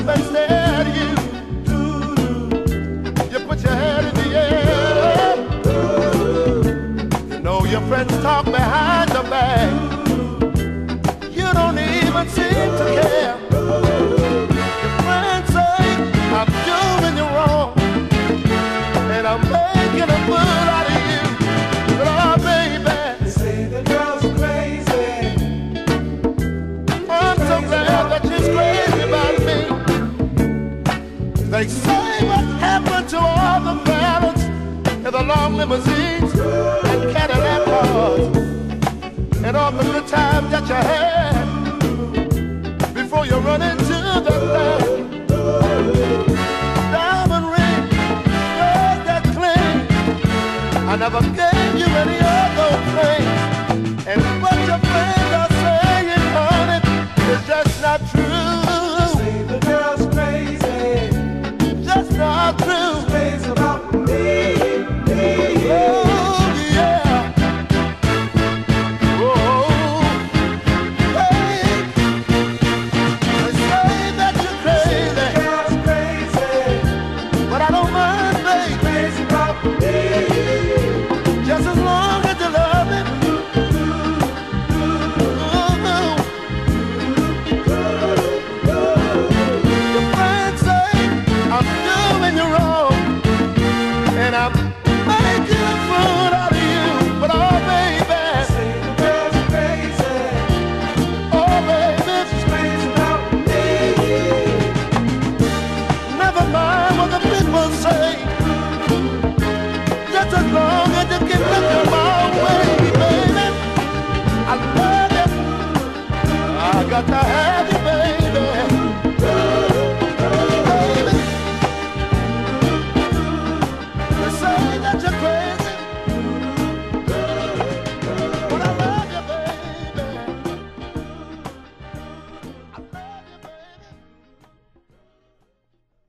stop and stare at you. You put your head in the air. You know your friends talk behind your back. You don't even seem to care. Your friends say I'm doing you wrong, and I'm making a fool out of you. But oh baby, They say the girl's crazy. I'm so glad that she's crazy about me. They say what happened to all the fellas in the long limousines and Cadillac cars, and all the good times that you had before you run into the left. Diamond ring, yours that cling. I never gave you any of those things. And what your friends are saying, honey, is just not true. Say the girl's crazy. Just not true. Crazy about me. Oh, yeah. Oh, hey. They say that you're crazy, Girl's crazy. but I don't mind, baby. Crazy about me. Just as long as you love me. Your friends say I'm doing you wrong, and I'm making a fool out of you. But oh baby, Say the girl's crazy. oh baby, Crazy about me. never mind what the people say. Just as long